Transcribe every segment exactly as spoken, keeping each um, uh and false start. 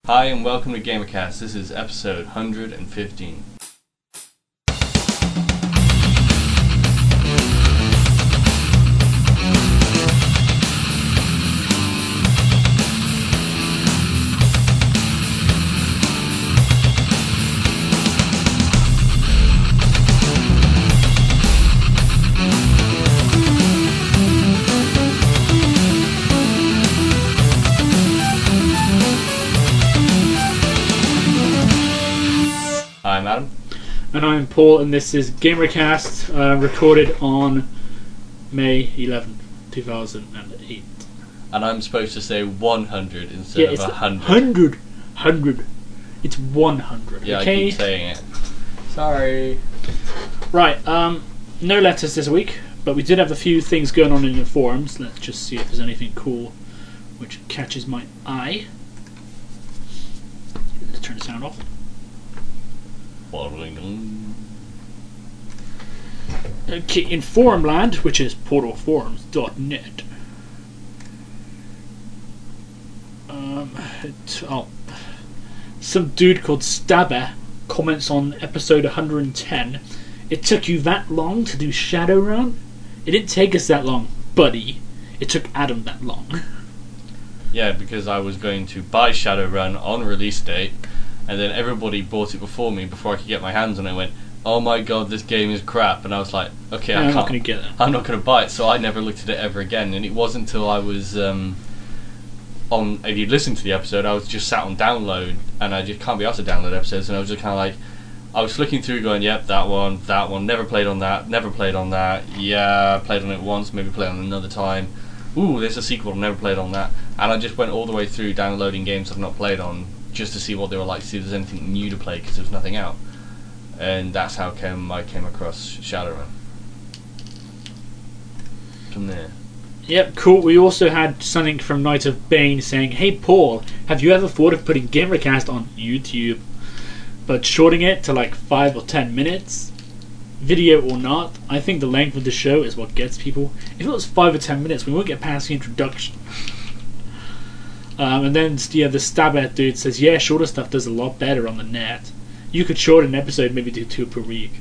Hi and welcome to Gamercast. This is episode one hundred fifteen. I'm Adam. And I'm Paul, and this is Gamercast, uh, recorded on May eleventh, two thousand eight. And I'm supposed to say one hundred instead Yeah, of it's one hundred. one hundred. one hundred. It's one hundred. Yeah, okay? I keep saying it. Sorry. Right, um, no letters this week, but we did have a few things going on in the forums. Let's just see if there's anything cool which catches my eye. Let's turn the sound off. Okay, in forum land, which is portal forums dot net. Um, it, oh, some dude called Stabber comments on episode one hundred ten. It took you that long to do Shadowrun? It didn't take us that long, buddy. It took Adam that long. Yeah, because I was going to buy Shadowrun on release date, and then everybody bought it before me before I could get my hands on it. And went, oh my god, this game is crap. And I was like, okay, Yeah, I I'm can't. not going to get it. I'm not going to buy it. So I never looked at it ever again. And it wasn't until I was um, on. If you listen to the episode, I was just sat on download, and I just can't be asked to download episodes. And I was just kind of like, I was flicking through, going, yep, that one, that one. Never played on that. Never played on that. Yeah, played on it once. Maybe played on it another time. Ooh, there's a sequel. Never played on that. And I just went all the way through downloading games I've not played on, just to see what they were like, see if there's anything new to play, because there was nothing out. And that's how came, I came across Shadowrun. From there. Yep, cool. We also had something from Knight of Bane saying, hey Paul, have you ever thought of putting Gamercast on YouTube, but shorting it to like five or ten minutes? Video or not, I think the length of the show is what gets people. If it was five or ten minutes, we won't get past the introduction. Um, and then yeah, the Stabber dude says, yeah, shorter stuff does a lot better on the net. You could shorten an episode, maybe do two per week.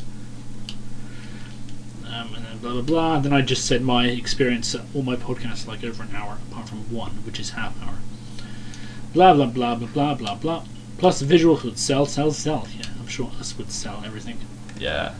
Um, and then blah blah blah. And then I just said my experience at all my podcasts are like over an hour, apart from one, which is half hour. Blah blah blah blah blah blah blah. Plus the visuals would sell, sell, sell. Yeah, I'm sure us would sell everything. Yeah.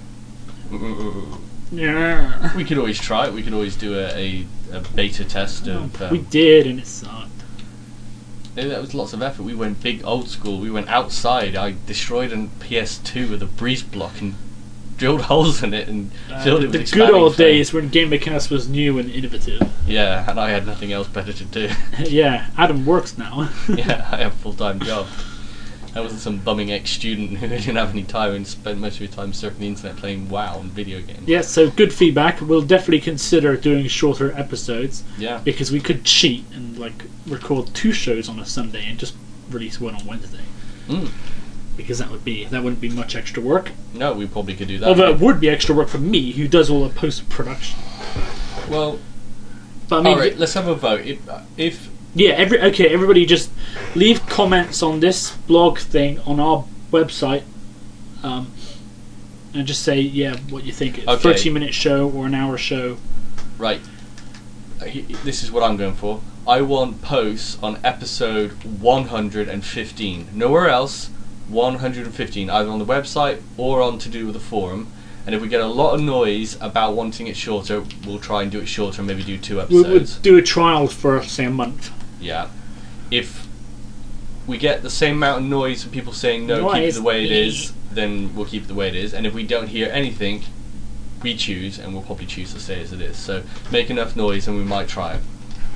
Yeah. We could always try it. We could always do a, a, a beta test of... Um, we did, and it sucked. That was lots of effort. We went big old school. We went outside. I destroyed a P S two with a breeze block and drilled holes in it and Uh, filled it with the expanding good old foam. days when Gamercast was new and innovative. Yeah, and I had nothing else better to do. Yeah, Adam works now. Yeah, I have a full-time job. I wasn't some bumming ex-student who didn't have any time and spent most of your time surfing the internet playing WoW and video games. Yeah, so good feedback. We'll definitely consider doing shorter episodes. Yeah. Because we could cheat and like record two shows on a Sunday and just release one on Wednesday. Mm. Because that would be that wouldn't be much extra work. No, we probably could do that. Although it would be extra work for me, who does all the post-production. Well, But I mean, alright, let's have a vote. If, if yeah, every okay, everybody just leave comments on this blog thing on our website, um, and just say yeah what you think. A Okay. thirty minute show or an hour show. Right, He- this is what I'm going for. I want posts on episode one hundred fifteen. Nowhere else. one hundred fifteen, either on the website or on to do with the forum. And if we get a lot of noise about wanting it shorter, we'll try and do it shorter and maybe do two We episodes. would do a trial for say a month. Yeah. If we get the same amount of noise of people saying no, keep it Noise. the way it is, then we'll keep it the way it is. And if we don't hear anything, we choose, and we'll probably choose to stay as it is. So make enough noise and we might try it.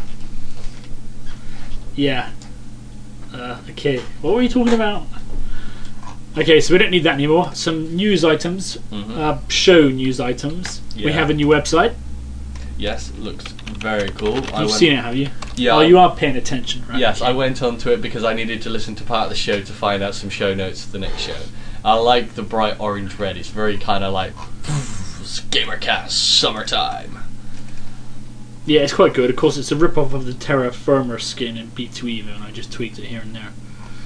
Yeah. Uh, okay, what were we talking about? Okay, so we don't need that anymore. Some news items, Mhm. uh, show news items. We Yeah. have a new website. Yes, it looks very cool. I You've went- seen it, have you? Yeah. Oh, you are paying attention, right? Yes, Okay. I went onto it because I needed to listen to part of the show to find out some show notes for the next show. I like the bright orange red. It's very kind of like Gamercast summertime. Yeah, it's quite good. Of course, it's a rip-off of the Terra Firma skin in B two Evo, and I just tweaked it here and there.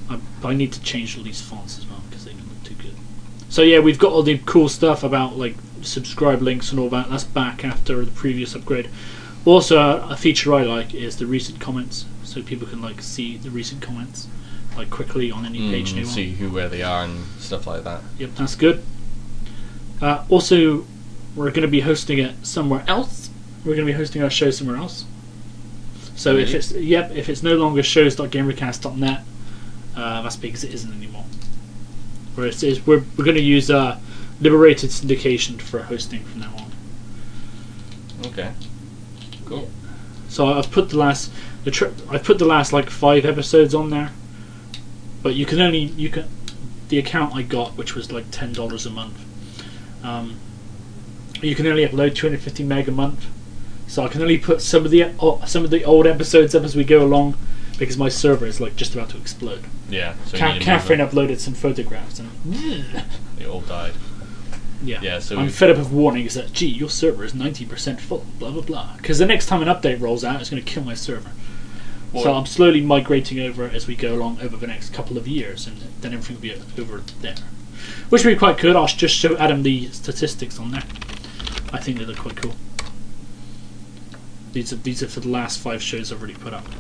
I, I need to change all these fonts as well because they don't look too good. So yeah, we've got all the cool stuff about like subscribe links and all that. That's back after the previous upgrade. Also, a feature I like is the recent comments, so people can like see the recent comments like quickly on any page. Mm, see who where they are and stuff like that. Yep, that's good. Uh, also, we're going to be hosting it somewhere else. We're going to be hosting our show somewhere else. So Really? if it's yep, if it's no longer shows dot gamercast dot net, uh, that's because it isn't anymore. Where it is, we're we're going to use uh, Liberated Syndication for hosting from now on. Okay. Cool. So I've put the last the tri- I've put the last like five episodes on there, but you can only you can the account I got, which was like ten dollars a month. Um, you can only upload two hundred fifty meg a month, so I can only put some of the oh, some of the old episodes up as we go along, because my server is like just about to explode. Yeah. So Ca- you need to Catherine move uploaded some photographs, and it. They all died. yeah, Yeah, so I'm we- fed up of warnings that gee, your server is ninety percent full, blah blah blah. Because the next time an update rolls out, it's going to kill my server. Well, So I'm slowly migrating over as we go along over the next couple of years, and then everything will be over there. Which will be quite good. I'll just show Adam the statistics on there. I think they look quite cool. These are these are for the last five shows I've already put up.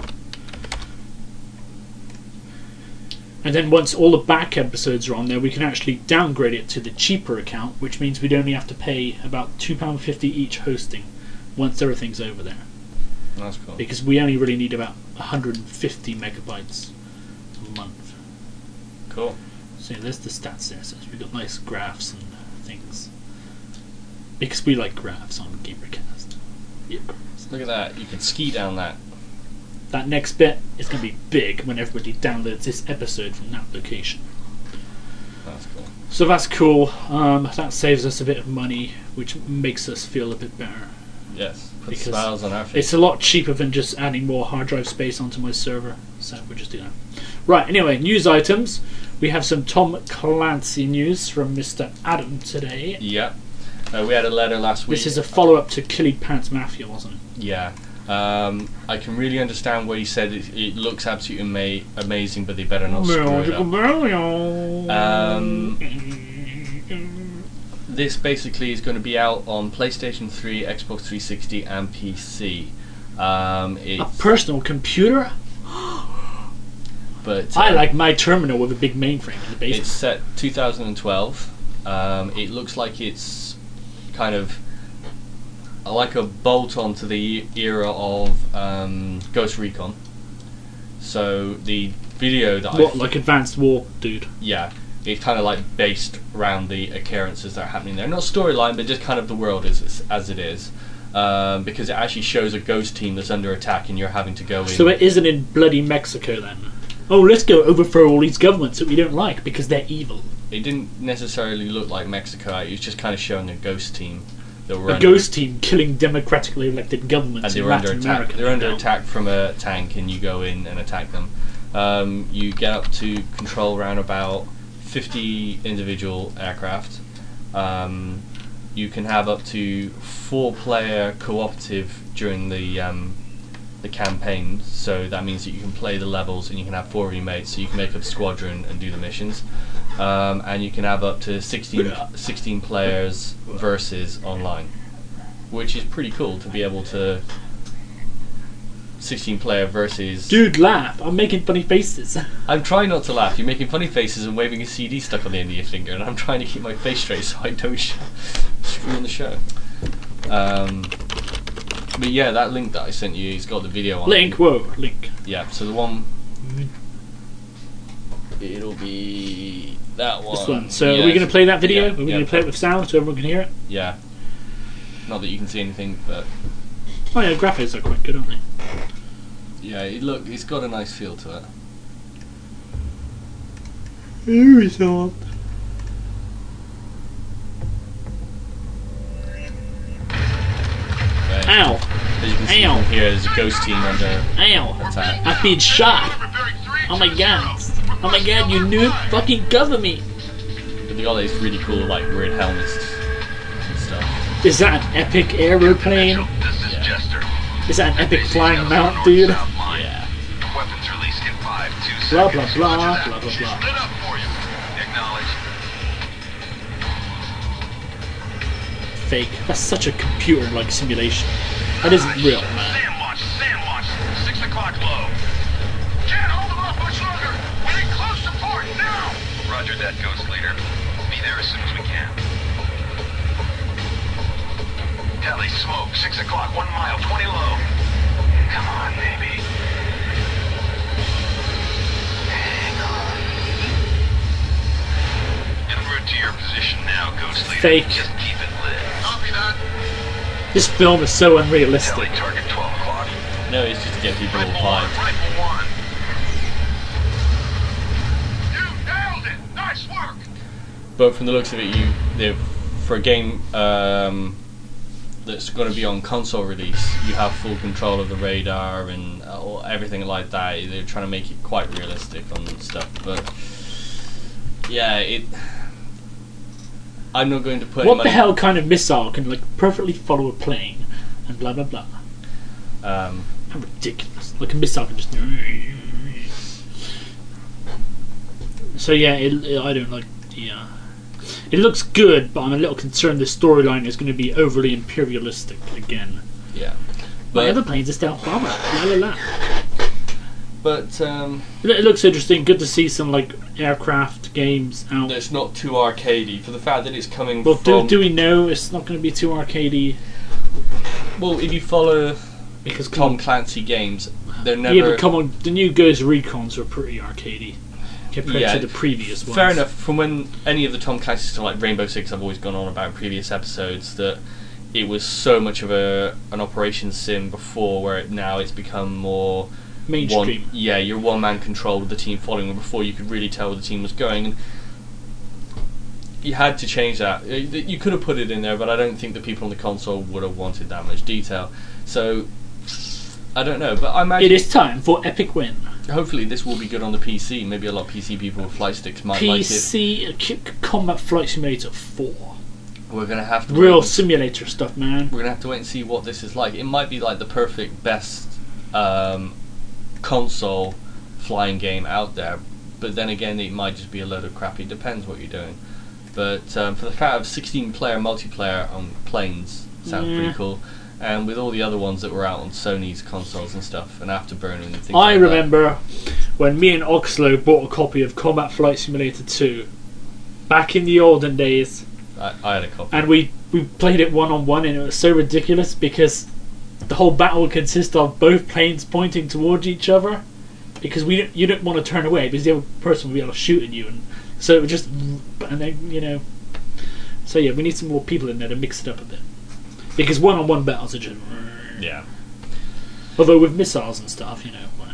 And then once all the back episodes are on there, we can actually downgrade it to the cheaper account, which means we'd only have to pay about two pounds fifty each hosting once everything's over there. that's cool. Because we only really need about one hundred fifty megabytes a month. Cool. So yeah, there's the stats there. So we've got nice graphs and things. Because we like graphs on Gamercast. Yep. Look at that. You can ski down that. That next bit is going to be big when everybody downloads this episode from that location. That's cool. So that's cool. Um, that saves us a bit of money, which makes us feel a bit better. Yes. Put Because smiles on our face. It's a lot cheaper than just adding more hard drive space onto my server, so we'll just do that. Right, anyway, news items. We have some Tom Clancy news from Mister Adam today. Yeah. Uh, we had a letter last week. This is a follow-up to Killy Pants Mafia, wasn't it? Yeah. Um, I can really understand what he said. It, it looks absolutely ama- amazing, but they better not screw it up. Um, this basically is going to be out on PlayStation three, Xbox three sixty, and P C. Um, A it's, personal computer? but I uh, like my terminal with a big mainframe in the It's basement. set two thousand twelve. Um, it looks like it's kind of like a bolt on to the era of um, Ghost Recon. So the video that What, I like Advanced War, dude? yeah, it's kind of like based around the occurrences that are happening there. Not storyline, but just kind of the world as as it is. Um, because it actually shows a ghost team that's under attack, and you're having to go in. So it isn't in bloody Mexico then? Oh, let's go overthrow all these governments that we don't like because they're evil. It didn't necessarily look like Mexico. It was just kind of showing a ghost team that were A under, ghost team killing democratically elected governments and they in were under Latin attack. America. They're under now. attack from a tank, and you go in and attack them. Um, you get up to control around about fifty individual aircraft. Um, you can have up to four-player cooperative during the um, the campaign. So that means that you can play the levels, and you can have four of your mates. So you can make up a squadron and do the missions. Um, and you can have up to sixteen, sixteen players versus online, which is pretty cool to be able to sixteen player versus. Dude, laugh. I'm making funny faces. I'm trying not to laugh. You're making funny faces and waving a C D stuck on the end of your finger, and I'm trying to keep my face straight so I don't sh- screw in the show. Um, but yeah, that link that I sent you, it's got the video on. Link, it. whoa, link. Yeah, so the one. It'll be that one. This one. So Yeah, are we going to play that video? yeah, are we yeah. going to play it with sound so everyone can hear it? Yeah. Not that you can see anything, but Oh yeah, graphics are quite good, aren't they? yeah, it look, it's got a nice feel to it. Here we go. Okay. Ow! As you can see Ow. from here, there's a ghost team under Ow! attack. I've been shot! Oh my god! Oh my god, you noob! Fucking cover me! But they got these really cool, like, weird helmets and stuff. Is that an epic aeroplane? This is Yeah. Jester. Is that an epic flying mount, dude? Yeah. Weapons released in five, two, Blah blah blah blah blah blah. Lit up for you. Acknowledge. Fake. That's such a computer-like simulation. That isn't real, man. Sandwatch, sandwatch. Six o'clock low. Can't hold them off much longer. We need close support now. Roger that, Ghost Leader. Be there as soon as we can. Heli smoke. Six o'clock. One mile. Twenty low. Come on, baby. Hang on. En route to your position now, Ghost Leader. Fake. Just keep it lit. Copy that. This film is so unrealistic. Heli target twelve o'clock. No, it's just to get people all Rifle one, hyped. rifle one. You nailed it. Nice work. But from the looks of it, you they've for a game um, that's going to be on console release, you have full control of the radar and uh, everything like that. They're trying to make it quite realistic on stuff, but yeah, it. I'm not going to put. What any the money- hell kind of missile can like perfectly follow a plane and blah blah blah? Um, How ridiculous! Like a missile can just. So yeah, it, it, I don't like. Yeah, it looks good, but I'm a little concerned the storyline is going to be overly imperialistic again. yeah, My but other plane's a stealth bomber. La la la. but um, It, it looks interesting. Good to see some like aircraft games out. it's not too arcadey for the fact that it's coming Well, do, from. do we know it's not going to be too arcadey? well, if you follow Because Tom Clancy games, they're never. yeah, but come on, the new Ghost Recons were pretty arcadey compared Yeah, to the previous ones. Fair enough. From when any of the Tom Clancy stuff like Rainbow Six, I've always gone on about in previous episodes that it was so much of a an operation sim before, where it, now it's become more Mainstream. One, yeah, you're one man control with the team following. Where before you could really tell where the team was going, and you had to change that. You could have put it in there, but I don't think the people on the console would have wanted that much detail. So I don't know, but I imagine It is time for Epic Win. hopefully this will be good on the P C. Maybe a lot of P C people with flight sticks might P like it. C K- Combat Flight Simulator four. We're gonna have to Real wait, simulator stuff, man. we're gonna have to wait and see what this is like. It might be like the perfect best um, console flying game out there, but then again it might just be a load of crap. It depends what you're doing. But um, for the fact of sixteen player multiplayer on planes sounds Yeah. pretty cool. And with all the other ones that were out on Sony's consoles and stuff, and Afterburner and things I like remember when me and Oxlow bought a copy of Combat Flight Simulator two back in the olden days, that. I, I had a copy. and we, we played it one on one, and it was so ridiculous because the whole battle would consist of both planes pointing towards each other because we didn't, you didn't want to turn away because the other person would be able to shoot at you, and so it would just and then you know. So yeah, we need some more people in there to mix it up a bit because one on one battles are just. Yeah. Although with missiles and stuff, you know. Whatever.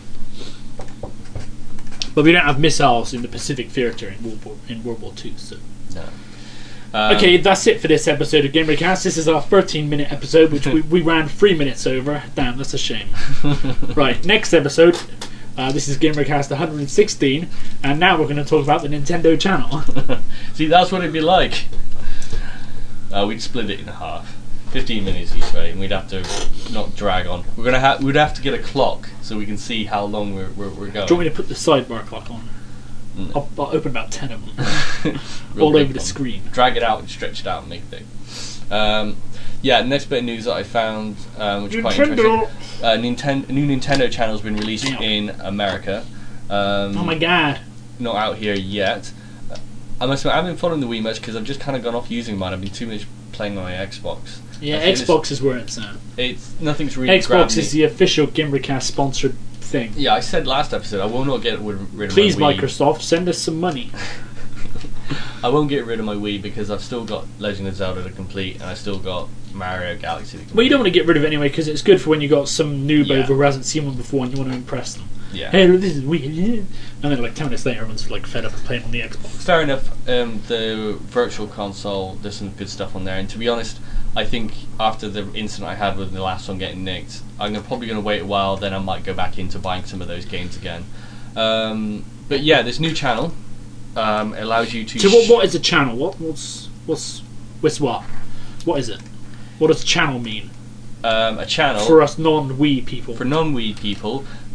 But we don't have missiles in the Pacific Theater in World War in World War Two. So No. Um, okay, that's it for this episode of Game Recast. This is our thirteen minute episode, which we, we ran three minutes over. Damn, that's a shame. Right, next episode. Uh, this is Game Recast one hundred sixteen, and now we're going to talk about the Nintendo channel. See, that's what it'd be like. Uh, we'd split it in half, fifteen minutes each way, and we'd have to not drag on. We're gonna have we'd have to get a clock so we can see how long we're we're, we're going. Do you want me to put the sidebar clock on? No. I'll, I'll open about ten of them Real all big over the one. screen. Drag it out and stretch it out and make it big. Um, yeah, next bit of news that I found, um, which is quite interesting. Uh, Ninten- a new Nintendo channel has been released Yeah. in America. Um, Oh my god. Not out here yet. Uh, I must admit, I haven't been following the Wii much because I've just kind of gone off using mine. I've been too much playing on my Xbox. Yeah, I think Xbox is where it's at. It's, it's nothing's really grabbed Xbox me. is the official Gimmercast sponsored thing. Yeah, I said last episode I will not get rid rid of Please, my Wii. Microsoft, send us some money. I won't get rid of my Wii because I've still got Legend of Zelda to complete and I still got Mario Galaxy to complete. Well, you don't want to get rid of it anyway because it's good for when you got some noob Yeah. over who hasn't seen one before and you want to impress them. Yeah. Hey, look, this is weird. And then, like ten minutes later, everyone's like fed up of playing on the Xbox. Fair enough. Um, the Virtual Console, there's some good stuff on there, and to be honest, I think after the incident I had with the last one getting nicked, I'm gonna, probably going to wait a while. Then I might go back into buying some of those games again. Um, but yeah, this new channel um, allows you to. So, what, sh- what is a channel? What what's what's what's what? What is it? What does channel mean um, a channel for us non-Wii people? for non-Wii people?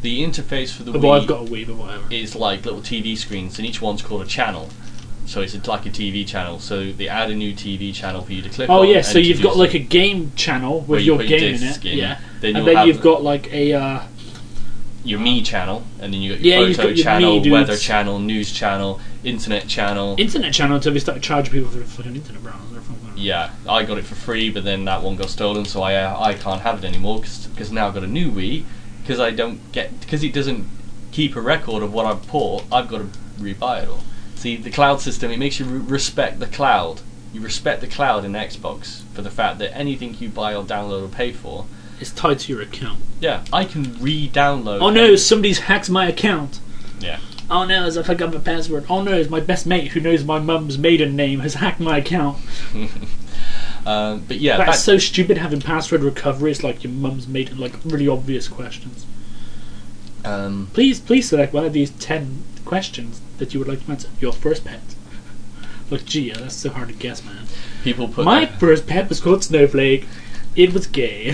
the interface for the Well, Wii I've got a Wii, but whatever. is like little T V screens, and each one's called a channel. So it's like a T V channel. So they add a new T V channel for you to click Oh on. yeah, so and you've got introduce like it. a game channel Where with you your put your game in it. disc in, Yeah. then and you'll then have you've the- got like a uh, your Me channel, and then you got your Yeah, you've photo got your channel, Me dudes. weather channel, news channel, internet channel. internet channel until they started charging people for the fucking internet browser. Yeah, I got it for free, but then that one got stolen, so I uh, I can't have it anymore because now I've got a new Wii. Because I don't get because it doesn't keep a record of what I've bought. I've got to rebuy it all. See, the cloud system, it makes you re- respect the cloud. You respect the cloud in Xbox for the fact that anything you buy or download or pay for, It's tied to your account. yeah, I can re-download. Oh no, somebody's hacked my account. Yeah. Oh no, as I forgot my password. Oh no, it's my best mate who knows my mum's maiden name has hacked my account. um, but yeah, That's back- so stupid having password recovery. It's like your mum's maiden, like really obvious questions. um, Please, please select one of these ten questions that you would like to answer. Your first pet. Look, gee, yeah, that's so hard to guess, man. people put My their- first pet was called Snowflake. It was gay.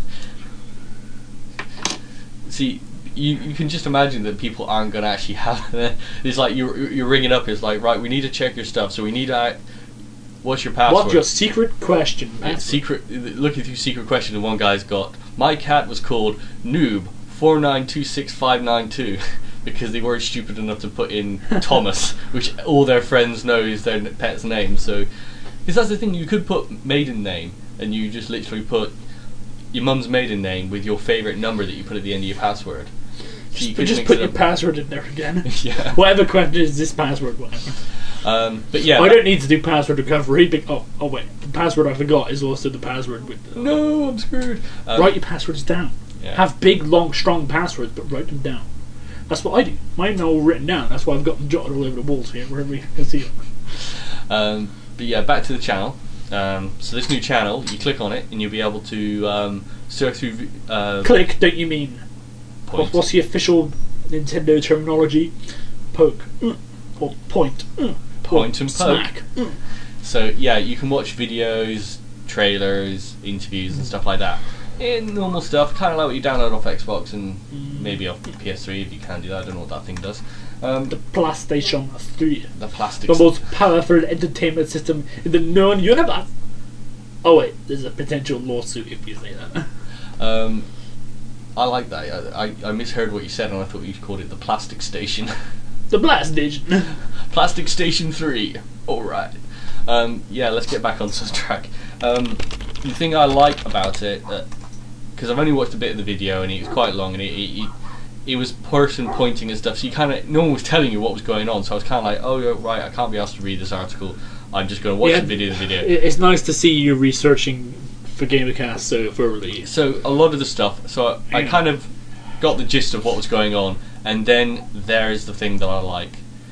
see. You, you can just imagine that people aren't going to actually have it. It's like you're, you're ringing up, it's like, right, we need to check your stuff, so we need to... What's your password? What's your secret question? It's Password. secret. Looking through secret question, and one guy's got, my cat was called Noob four nine two six five nine two because they weren't stupid enough to put in Thomas, which all their friends know is their pet's name. So, because that's the thing, you could put maiden name, and you just literally put your mum's maiden name with your favourite number that you put at the end of your password. So you Just, could just mix put it your up. password in there again. Yeah. Whatever question is this password, whatever. Um, but yeah. I don't need to do password recovery. But, oh, oh wait, the password I forgot is also the password with. The, No, I'm screwed. Um, write your passwords down. yeah. Have big, long, strong passwords, but write them down. That's what I do. Mine are all written down. That's why I've got them jotted all over the walls here, wherever you can see them. Um, but yeah, back to the channel. Um, so this new channel, you click on it, and you'll be able to um, search through. Uh, Click, don't you mean? point. What, what's the official Nintendo terminology? Poke. Mm. Or point. Mm. Point and poke. Smack. Mm. So yeah, you can watch videos, trailers, interviews, and stuff like that. In normal stuff, kind of like what you download off Xbox and maybe off P S three if you can do that. I don't know what that thing does. Um, The PlayStation three. the plastic. The most powerful entertainment system in the known universe. Oh wait, there's a potential lawsuit if you say that. Um, I like that. I, I I misheard what you said, and I thought you called it the plastic station. The Blast Station. Plastic Station three. Alright. Um, yeah, let's get back onto the track. Um, the thing I like about it, because I've only watched a bit of the video and it was quite long, and it, it, it, it was person pointing and stuff, so you kind of, no one was telling you what was going on, so I was kind of like, oh, yeah, right, I can't be asked to read this article, I'm just going to watch Yeah, the video of the video. it- It's nice to see you researching for GamerCast so thoroughly. So a lot of the stuff, so I, I Yeah. kind of got the gist of what was going on, and then there's the thing that I like.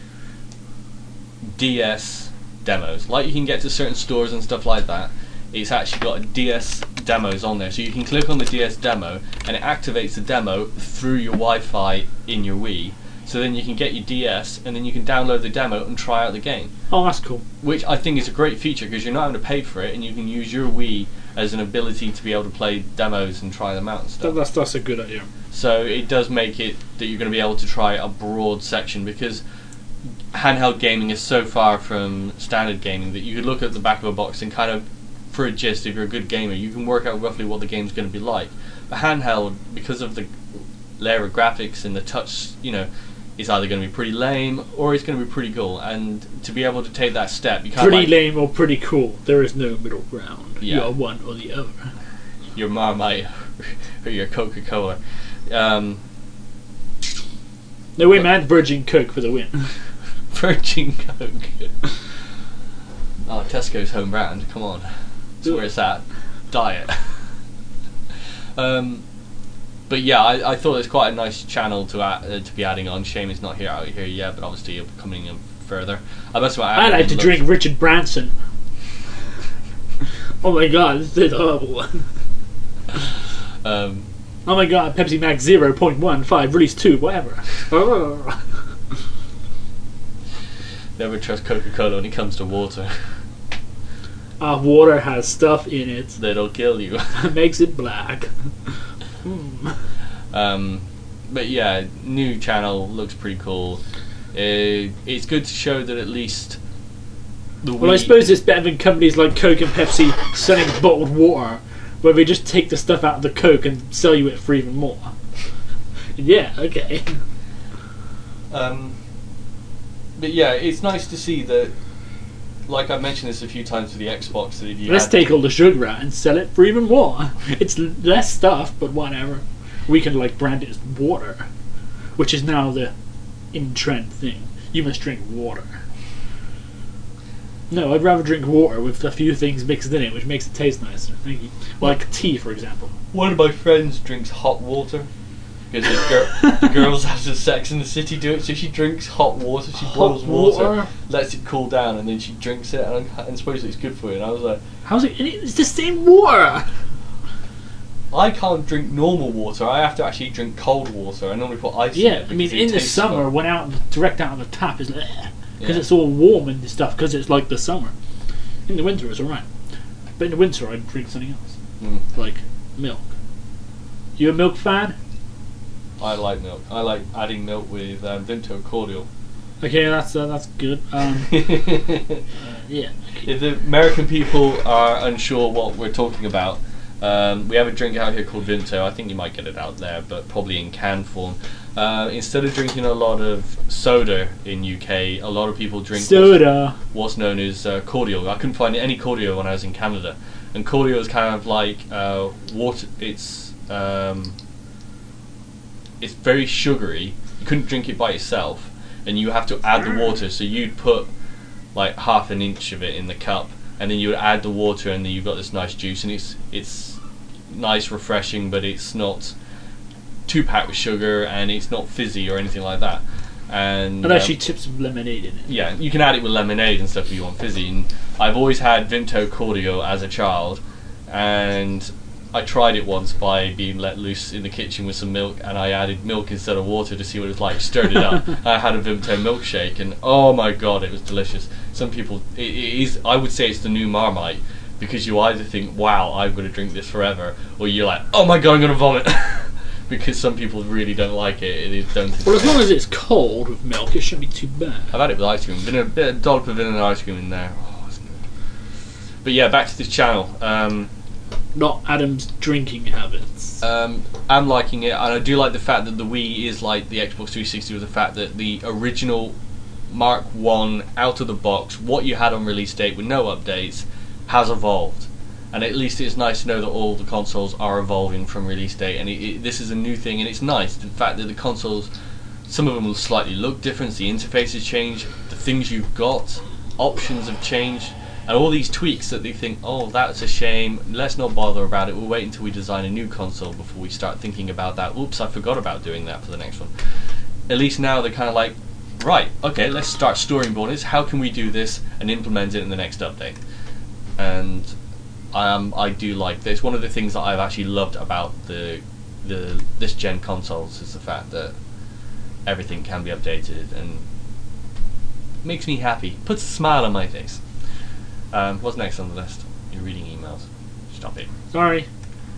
D S demos. Like you can get to certain stores and stuff like that, it's actually got D S demos on there. So you can click on the D S demo and it activates the demo through your Wi-Fi in your Wii. So then you can get your D S and then you can download the demo and try out the game. Oh, that's cool. Which I think is a great feature because you're not having to pay for it and you can use your Wii as an ability to be able to play demos and try them out and That, stuff. that's that's a good idea. So it does make it that you're going to be able to try a broad section because handheld gaming is so far from standard gaming that you could look at the back of a box and kind of, for a gist, if you're a good gamer, you can work out roughly what the game's going to be like. But handheld, because of the layer of graphics and the touch, you know, is either going to be pretty lame or it's going to be pretty cool. And to be able to take that step, you can't Pretty like lame or pretty cool. There is no middle ground. Yeah. You're one or the other. your Marmite or your Coca-Cola. Um, No way, man. Virgin Coke for the win. Virgin Coke. Oh, Tesco's home brand. Come on, that's where it's at. Diet. um, but yeah, I, I thought it was quite a nice channel to add, uh, to be adding on. Shame it's not here out here yet, but obviously you're coming in further. I must admit, I like to looked- drink Richard Branson. Oh my god, this is a horrible one. Um, Oh my god, Pepsi Max zero point one five, release two, whatever. never trust Coca-Cola when it comes to water. Our water has stuff in it That'll kill you. that makes it black. Hmm. Um, but yeah, new channel looks pretty cool. Uh, it's good to show that at least the Well, I Wii- suppose it's better than companies like Coke and Pepsi selling bottled water, where they just take the stuff out of the Coke and sell you it for even more. Yeah, okay. Um, but yeah, it's nice to see that. Like I mentioned this a few times for the Xbox, that if you Let's had- take all the sugar out and sell it for even more. It's l- less stuff, but whatever. We can like brand it as water, which is now the in-trend thing. You must drink water. No, I'd rather drink water with a few things mixed in it, which makes it taste nicer. Thank you. Like tea, for example. One of my friends drinks hot water because the, gir- the girls after sex in the city do it. So she drinks hot water. She Hot boils water, water? lets it cool down, and then she drinks it. And, and supposedly it's good for you. And I was like, How's it? It's the same water. I can't drink normal water. I have to actually drink cold water. I normally put ice in Yeah, it. I mean, because it in the tastes summer, fun. when out direct out of the tap is because Yeah. it's all warm and stuff. Because it's like the summer. In the winter, it's alright. But in the winter, I'd drink something else, Mm. like milk. You a milk fan? I like milk. I like adding milk with um, Vimto cordial. Okay, that's uh, that's good. Um, uh, yeah. If the American people are unsure what we're talking about, um, we have a drink out here called Vimto. I think you might get it out there, but probably in can form. Uh, instead of drinking a lot of soda in U K, a lot of people drink Soda. What's, what's known as uh, cordial. I couldn't find any cordial when I was in Canada, and cordial is kind of like uh, water. It's um, it's very sugary. You couldn't drink it by itself, and you have to add the water. So you'd put like half an inch of it in the cup, and then you would add the water, and then you've got this nice juice, and it's it's nice, refreshing, but it's not too packed with sugar, and it's not fizzy or anything like that. And And actually, um, tips of lemonade in it. yeah, you can add it with lemonade and stuff if you want fizzy. And I've always had Vimto cordial as a child, and I tried it once by being let loose in the kitchen with some milk, and I added milk instead of water to see what it was like. Stirred it up. I had a Vimto milkshake, and oh my god, it was delicious. Some people, it, it is. I would say it's the new Marmite, because you either think, "Wow, I'm going to drink this forever," or you're like, "Oh my god, I'm going to vomit," because some people really don't like it. They don't. Think Well, as long as it's cold with milk, it shouldn't be too bad. I've had it with ice cream. Been a bit of dollop of vanilla ice cream in there. Oh, isn't it? But yeah, back to this channel. Um, Not Adam's drinking habits. Um, I'm liking it, and I do like the fact that the Wii is like the Xbox three sixty, with the fact that the original Mark one out of the box, what you had on release date with no updates, has evolved. And at least it's nice to know that all the consoles are evolving from release date, and it, it, this is a new thing, and it's nice. The fact that the consoles, some of them will slightly look different, the interfaces change, the things you've got, options have changed. And all these tweaks that they think, oh, that's a shame, let's not bother about it, we'll wait until we design a new console before we start thinking about that. Oops, I forgot about doing that for the next one. At least now they're kind of like, right, okay, let's start storyboarding this, how can we do this and implement it in the next update? And um, I do like this. One of the things that I've actually loved about the the this gen consoles is the fact that everything can be updated, and makes me happy, puts a smile on my face. Um, what's next on the list? You're reading emails. Stop it. Sorry.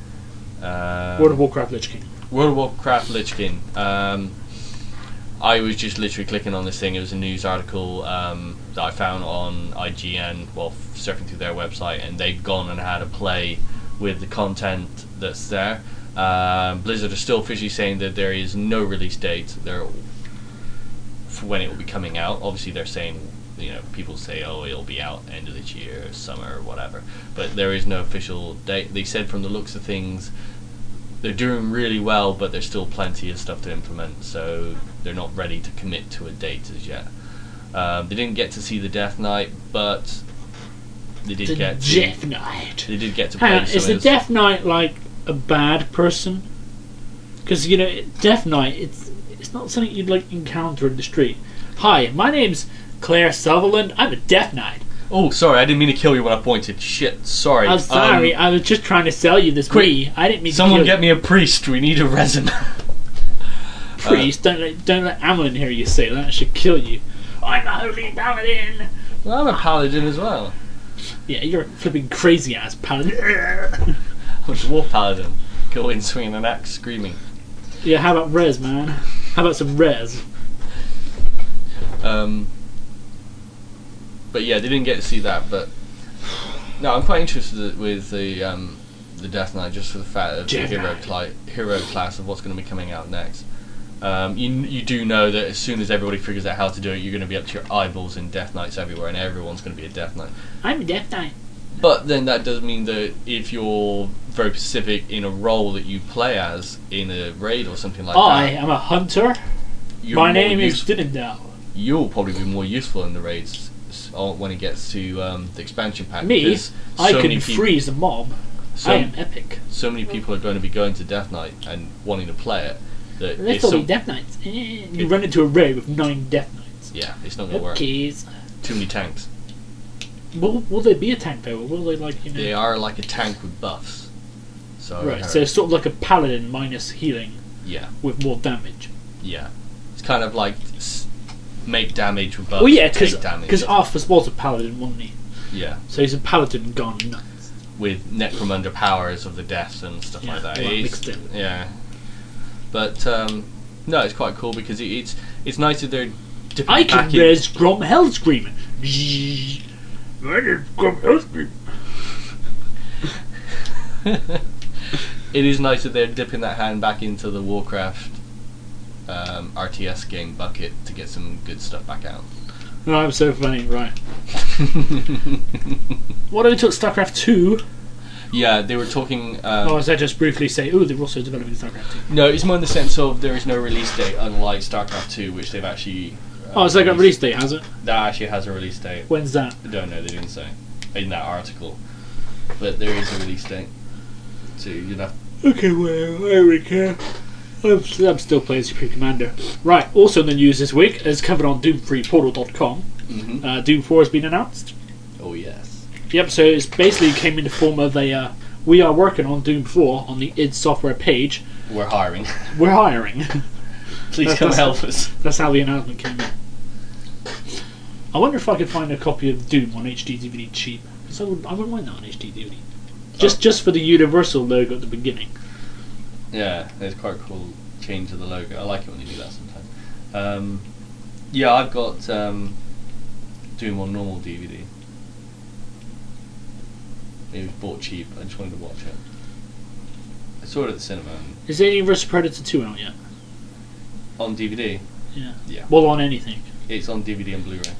Um, World of Warcraft Lich King. World of Warcraft Lich King. Um, I was just literally clicking on this thing. It was a news article um, that I found on I G N, well, surfing through their website, and they've gone and had a play with the content that's there. Um, Blizzard are still officially saying that there is no release date there for when it will be coming out. Obviously, they're saying, you know, people say, oh, it'll be out end of this year, summer, or whatever. But there is no official date. They said from the looks of things, they're doing really well, but there's still plenty of stuff to implement, so they're not ready to commit to a date as yet. Um, they didn't get to see the Death Knight, but they did The get to, Death Knight. they did get to Hang play on, some is of the his- Death Knight like a bad person? Because, you know, Death Knight, it's it's not something you'd like encounter in the street. Hi, my name's Claire Sutherland. I'm a Death Knight. Oh, sorry, I didn't mean to kill you when I pointed. Shit, sorry. I'm sorry, Um, I was just trying to sell you this quick, Wii. I didn't mean someone to get kill me a priest. We need a resin. priest. don't let don't let Amelin hear you say that. It should kill you. I'm a holy paladin. Well, I'm a paladin as well. Yeah, you're a flipping crazy ass paladin. I'm a dwarf paladin. Go in swinging an axe, screaming. Yeah, how about res, man? How about some res? Um, but yeah, they didn't get to see that. But no, I'm quite interested with the um, the Death Knight just for the fact of the Death hero, Knight. cli- hero class of what's going to be coming out next. Um, you you do know that as soon as everybody figures out how to do it, you're going to be up to your eyeballs in Death Knights everywhere, and everyone's going to be a Death Knight. I'm a Death Knight. But then that does mean that if you're very specific in a role that you play as in a raid or something like I that, am a hunter. you're My more name is useful- Didendal. You'll probably be more useful in the raids s- or when it gets to um, the expansion pack. Me, because I so can many peop- freeze a mob. So, I am epic. so many people are going to be going to Death Knight and wanting to play it that Let's it's all some- be Death Knights. Eh, You run into a raid with nine Death Knights. yeah, it's not going to work. Okay. Too many tanks. Will, will they be a tank though, or will they like you know? They are like a tank with buffs. So Right, uh, so it's sort of like a paladin minus healing yeah, with more damage. yeah, it's kind of like s- make damage with buffs. Oh yeah, take damage. because Arthas was a paladin, wasn't he? yeah, So he's a paladin gone nuts. with Necromunda powers of the deaths and stuff Yeah, like that. all that It's- mixed in. Yeah, but um, no, it's quite cool because it, it's it's nice that they're dipping I back can in. res Grom Hellscream. I can Grom Hellscream. It is nice that they're dipping that hand back into the Warcraft um, R T S game bucket to get some good stuff back out. Oh, I'm so funny, right. What if we took StarCraft two? Yeah, they were talking. Um, Or is that just briefly say, oh, they're also developing StarCraft two? no, it's more in the sense of there is no release date, unlike StarCraft two, which they've actually. Uh, Oh, so they got a release date, has it? That actually has a release date. When's that? I don't know, they didn't say in that article, but there is a release date. So you know. Okay, well, there we go. I'm, I'm still playing Supreme Commander. Right, also in the news this week, as covered on Doom Free Portal dot com, Mm-hmm. uh, Doom four has been announced. Oh yes. Yep, so it's basically came in the form of a, uh, we are working on Doom four on the id Software page. We're hiring. We're hiring. Please That's- come that's- help us. That's how the announcement came in. I wonder if I could find a copy of Doom on H D D V D cheap. Because I, would, I wouldn't mind that on H D D V D. Just, just for the Universal logo at the beginning. Yeah, it's quite a cool change of the logo. I like it when you do that sometimes. Um, yeah, I've got um, Doom on normal D V D. It was bought cheap. I just wanted to watch it. I saw it at the cinema and Is Alien vs Predator two out yet? on D V D. Yeah. Yeah, Well, on anything. it's on D V D and Blu-ray.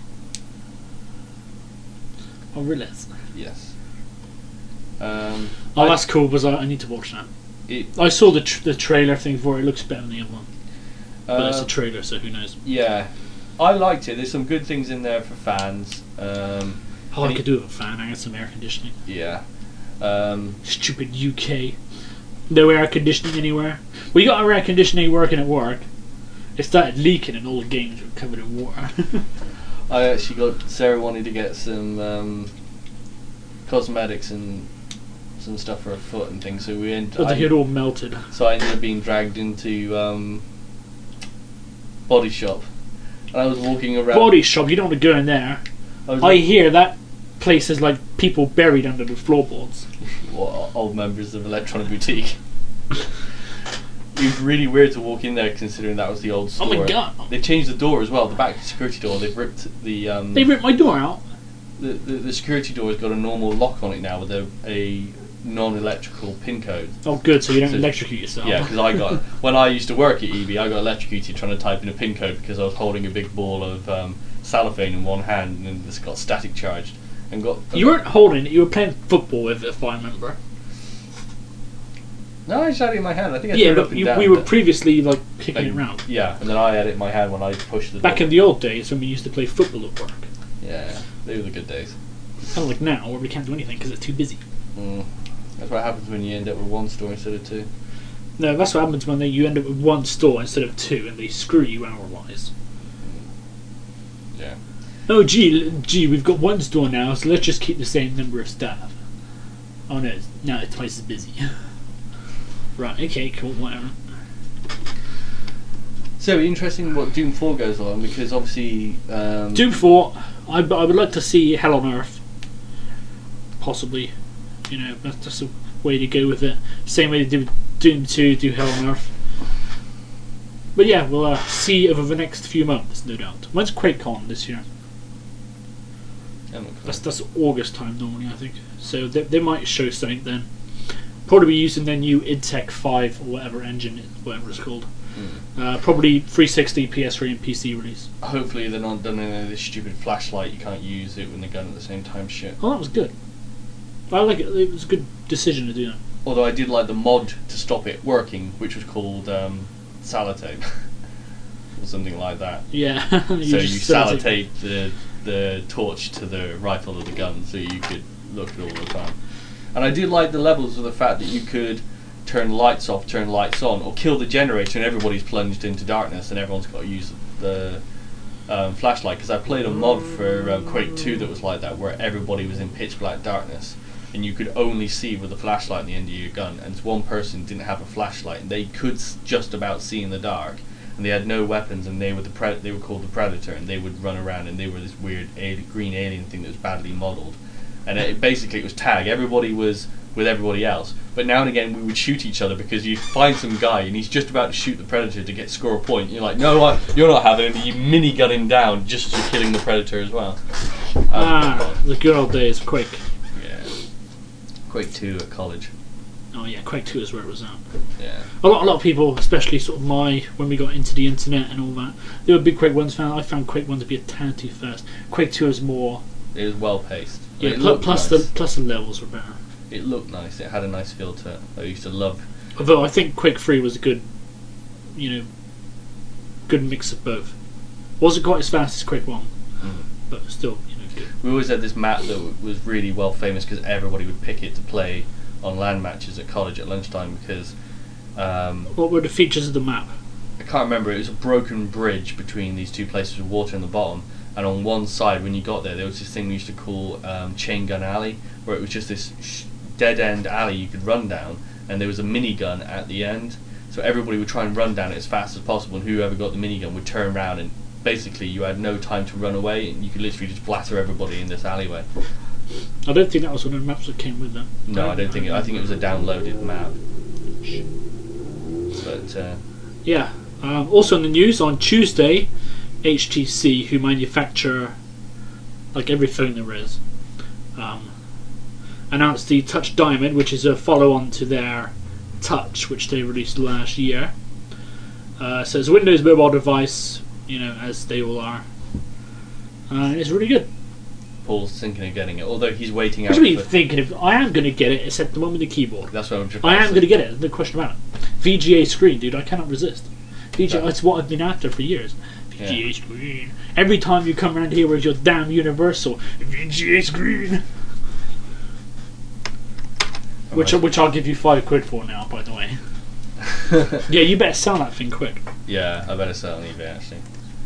Oh, really? Yes. Um, Oh, I- that's cool, because I, I need to watch that. it, I saw the tr- the trailer thing for it. It looks better than the other one. But it's uh, a trailer, so who knows. yeah, I liked it. There's some good things in there for fans. Um, All I any- could do with a fan, I got some air conditioning. yeah. Um, Stupid U K. No air conditioning anywhere. We got our air conditioning working at work. It started leaking and all the games were covered in water. I actually got Sarah wanted to get some um, cosmetics and some stuff for her foot and things. So we ended. I think it all melted. So I ended up being dragged into um, Body Shop, and I was walking around. Body shop, you don't want to go in there. I, was I hear that place is like people buried under the floorboards. What, old members of Electronic Boutique. It was really weird to walk in there, considering that was the old Oh store. my god. They changed the door as well. The back security door. They've ripped the um, They ripped my door out. the, the the security door has got a normal lock on it now with a, a non-electrical pin code. Oh, good, so you don't So- electrocute yourself. Yeah, because I got when I used to work at E B, I got electrocuted trying to type in a pin code because I was holding a big ball of um, cellophane in one hand and then this got static charged and got. You weren't holding it, you were playing football with it, if I remember. No, I just had it in my hand. I think I Yeah, threw it up but and you, down. we were but- previously like kicking it and- around. Yeah, and then I had it in my hand when I pushed the. Back door. in the old days when we used to play football at work. Yeah, they were the good days. Unlike now, where we can't do anything because it's too busy. Mm. That's what happens when you end up with one store instead of two. No, that's what happens when they, you end up with one store instead of two, and they screw you hour-wise. Yeah. Oh, gee, l- gee, we've got one store now, so let's just keep the same number of staff. Oh no, it's, now it's twice as busy. Right, okay, cool, whatever. So interesting what Doom four goes on because obviously um, Doom four, I, I would like to see Hell on Earth. Possibly. You know, that's just a way to go with it. Same way they did with Doom two, do Hell on Earth. But yeah, we'll uh, see over the next few months, no doubt. When's QuakeCon this year? I'm not That's that's August time normally, I think. So they, they might show something then. Probably be using their new IdTech five or whatever engine, whatever it's called. Mm. Uh, probably three sixty, P S three and P C release. Hopefully they're not done any of this stupid flashlight, you can't use it with the gun at the same time shit. Oh, that was good. I like it. It was a good decision to do that. Although I did like the mod to stop it working, which was called um, Salotape. Or something like that. Yeah. So you just sellotape- sellotape the, the torch to the rifle of the gun so you could look at it all the time. And I did like the levels of the fact that you could turn lights off, turn lights on, or kill the generator and everybody's plunged into darkness and everyone's got to use the um, flashlight. Because I played a mod for um, Quake two that was like that, where everybody was in pitch black darkness and you could only see with the flashlight at the end of your gun, and one person didn't have a flashlight and they could s- just about see in the dark, and they had no weapons, and they were the pre- they were called the Predator, and they would run around and they were this weird ali- green alien thing that was badly modelled. And it, basically it was tag. Everybody was with everybody else, but now and again we would shoot each other because you'd find some guy and he's just about to shoot the Predator to get score a point. You're like, no, I, you're not having it. You minigun him down just as you're killing the Predator as well. Um, Ah, the good old days of Quake. yeah. Quake two at college. Oh yeah, Quake two is where it was at. Yeah. A lot, a lot of people, especially sort of my, when we got into the internet and all that, they were big Quake one's fan. I found Quake one to be a tad too fast. Quake two is more. It was well paced. Yeah, it pl- looked plus nice. the plus the levels were better. It looked nice. It had a nice feel to it. I used to love. Although I think Quake three was a good, you know, good mix of both. Wasn't quite as fast as Quake one, Mm. but still, you know, good. We always had this map that w- was really well famous because everybody would pick it to play on LAN matches at college at lunchtime because um, What were the features of the map? I can't remember. It was a broken bridge between these two places with water in the bottom, and on one side, when you got there, there was this thing we used to call um, Chain Gun Alley, where it was just this sh- dead end alley you could run down, and there was a minigun at the end. So everybody would try and run down it as fast as possible, and whoever got the minigun would turn around, and basically you had no time to run away, and you could literally just blatter everybody in this alleyway. I don't think that was one of the maps that came with them. No, I don't think it. I think it was a downloaded map. But uh, Yeah. Um, also in the news, on Tuesday, H T C, who manufacture like every phone there is, um, announced the Touch Diamond, which is a follow-on to their Touch, which they released last year. Uh, so it's a Windows mobile device, you know, as they all are. Uh, it's really good. Paul's thinking of getting it, although he's waiting out. What do you mean for, thinking of? I am going to get it, except the one with the keyboard. That's what I'm just I about am to going to say. get it. There's no question about it. V G A screen, dude. I cannot resist. V G A. Yeah. That's what I've been after for years. V G A screen. Every time you come around here with your damn Universal V G A screen, which Alright. which I'll give you five quid for now, by the way. Yeah, you better sell that thing quick. Yeah, I better sell on eBay actually.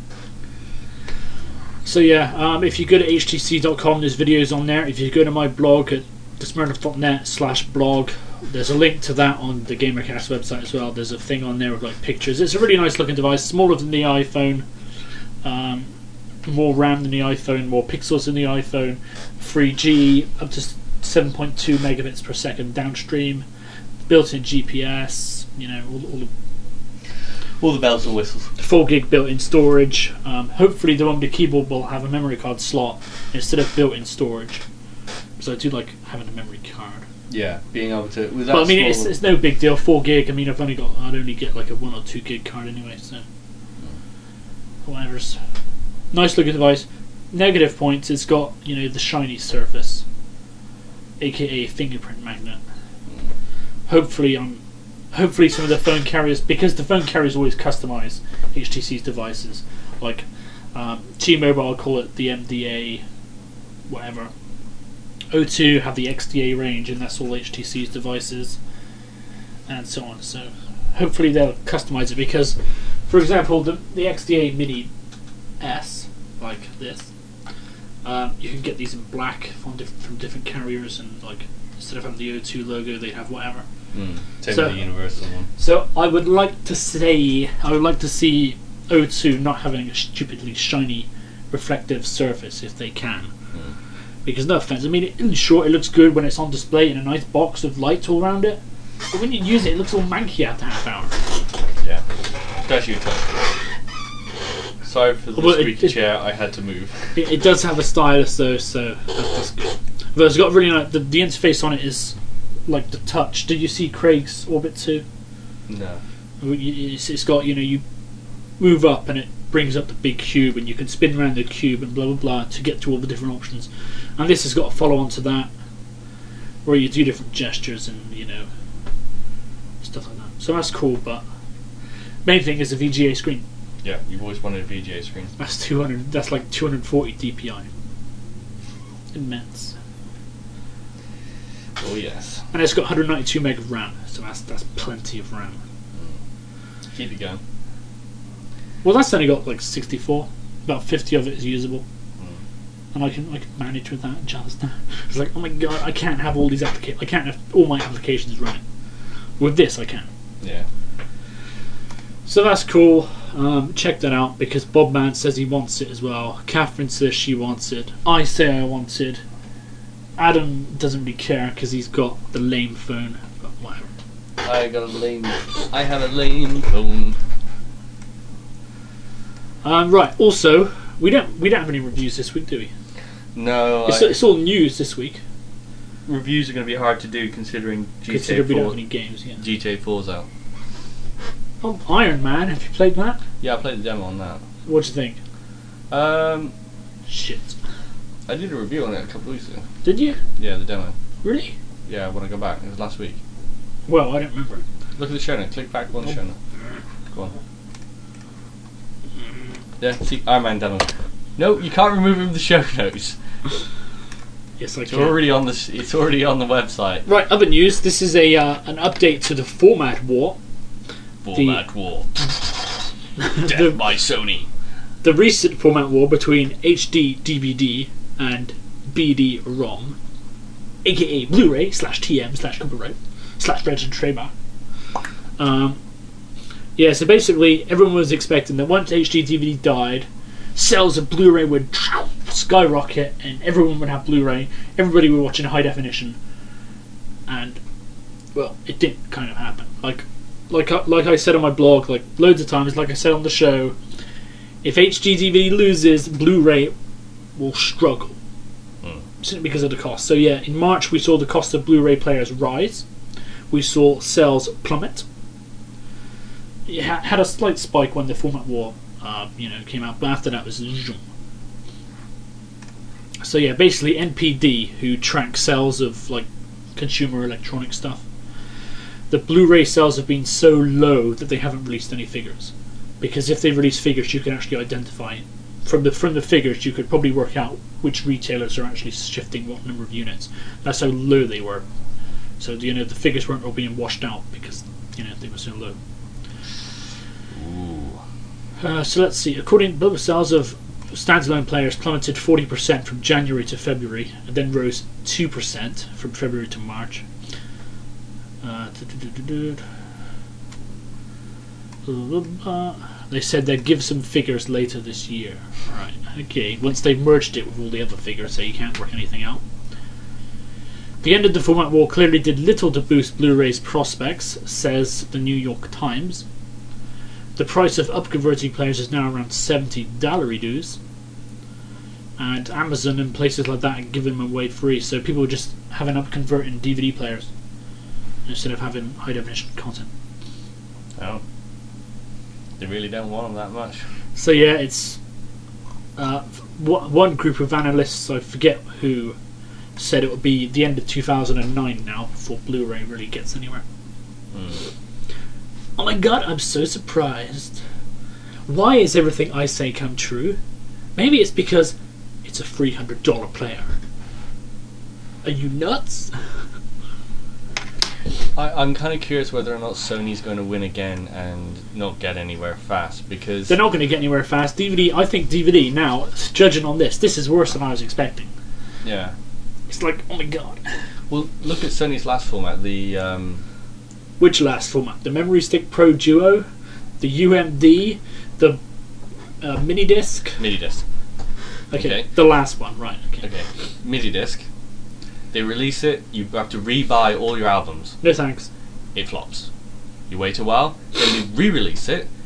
So yeah, um, if you go to H T C dot com, there's videos on there. If you go to my blog at dismurdoff dot net slash blog, there's a link to that on the GamerCast website as well. There's a thing on there with like pictures. It's a really nice looking device, smaller than the iPhone, um, more RAM than the iPhone, more pixels than the iPhone, three G, up to seven point two megabits per second downstream, built-in G P S, you know, all, all the All the bells and whistles. four gig built-in storage. Um, hopefully the one with the keyboard will have a memory card slot instead of built-in storage. So I do like having a memory card. Yeah, being able to with that. But I mean, it's, small- it's no big deal. Four gig. I mean, I've only got. I'd only get like a one or two gig card anyway. So whatever's nice looking device. Negative points. It's got, you know, the shiny surface, aka fingerprint magnet. Hopefully, um, hopefully some of the phone carriers, because the phone carriers always customize H T C's devices. Like um, T-Mobile, I'll call it the M D A, whatever. O two have the X D A range, and that's all H T C's devices, and so on. So hopefully they'll customize it, because, for example, the the X D A Mini S, like this, um, you can get these in black from diff- from different carriers, and like instead of having the O two logo, they have whatever. Mm, same So- with the Universal one. So I would like to say, I would like to see O two not having a stupidly shiny, reflective surface if they can. Mm. Because no offense, I mean, in short, it looks good when it's on display in a nice box of lights all around it. But when you use it, it looks all manky after half hour. Yeah. especially with touchscreen. Sorry for the Well, it- squeaky it- chair. I had to move. It, it does have a stylus though, so that's, that's good. But it's got really nice. The, the interface on it is like the touch. Did you see Craig's Orbit two? No. It's, it's got, you know, you move up and it brings up the big cube, and you can spin around the cube and blah blah blah to get to all the different options. And this has got a follow on to that, where you do different gestures and, you know, stuff like that. So that's cool. But main thing is the V G A screen. Yeah, you've always wanted a V G A screen. That's two hundred. That's like two hundred forty D P I. Immense. Oh yes. And it's got one hundred ninety-two meg of RAM, so that's that's plenty of RAM. Keep it going. Well, that's only got like sixty-four. About fifty of it is usable, Mm. and I can I can manage with that just now. It's like, oh my god, I can't have all these applications. I can't have all my applications running. With this, I can. Yeah. So that's cool. Um, check that out because Bob Man says he wants it as well. Catherine says she wants it. I say I want it. Adam doesn't really care because he's got the lame phone. But whatever. I got a lame. I have a lame phone. Um, right. Also, we don't we don't have any reviews this week, do we? No. It's, I, it's all news this week. reviews are going to be hard to do considering G T A Consider we don't have four. any games yet. G T A four's out. Oh, Iron Man. Have you played that? Yeah, I played the demo on that. What'd you think? Um, Shit. I did a review on it a couple of weeks ago. Did you? Yeah, the demo. Really? Yeah, when I go back, it was last week. Well, I don't remember. Look at the show note. Click back on the show note. Go on. Yeah, see Iron Man demo. No, you can't remove it from the show notes. Yes, I It's can. already on the. s- It's already on the website. Right, other news. This is a uh, an update to the format war. Format war. Death the, by Sony. the recent format war between H D D V D and B D ROM, aka Blu-ray slash T M slash copyright slash registered trademark. Um, yeah, so basically everyone was expecting that once H D D V D died, sales of Blu-ray would skyrocket and everyone would have Blu-ray. Everybody would watch in high definition, and well, it didn't kind of happen. Like, like, I- like I said on my blog, like loads of times, like I said on the show, if H D D V D loses, Blu-ray will struggle Hmm. simply because of the cost. So yeah, in March we saw the cost of Blu-ray players rise. We saw sales plummet. It ha- had a slight spike when the format war, uh, you know, came out, but after that was zoom. So yeah, basically N P D, who track sales of like consumer electronic stuff, the Blu-ray sales have been so low that they haven't released any figures. Because if they release figures, you can actually identify from the from the figures. You could probably work out which retailers are actually shifting what number of units. That's how low they were. So you know the figures weren't all being washed out because you know they were so low. Ooh. Uh, so let's see. According to the sales of standalone players plummeted forty percent from January to February, and then rose two percent from February to March. Uh, They said they'd give some figures later this year. Right, okay. Once they merged it with all the other figures, so you can't work anything out. The end of the format war clearly did little to boost Blu-ray's prospects, says the New York Times. The price of upconverting players is now around seventy dollars, and Amazon and places like that are giving them away free, so people are just having upconverting D V D players instead of having high definition content. Oh. They really don't want them that much. So yeah, it's uh, w- one group of analysts, I forget who, said it would be the end of two thousand nine now before Blu-ray really gets anywhere. Mm. Oh my god, I'm so surprised. Why is everything I say come true? Maybe it's because it's a three hundred dollars player. Are you nuts? I, I'm kind of curious whether or not Sony's going to win again and not get anywhere fast because They're not going to get anywhere fast. D V D, I think D V D now, judging on this, this is worse than I was expecting. yeah. It's like, oh my god. Well, look at Sony's last format, the um, Which last format? The Memory Stick Pro Duo? The U M D? The uh, mini disc? MIDI disc. Okay, Okay. the last one, right. Okay. Okay, MIDI disc. They release it. You have to re-buy all your albums. No thanks. It flops. You wait a while, then they re-release it,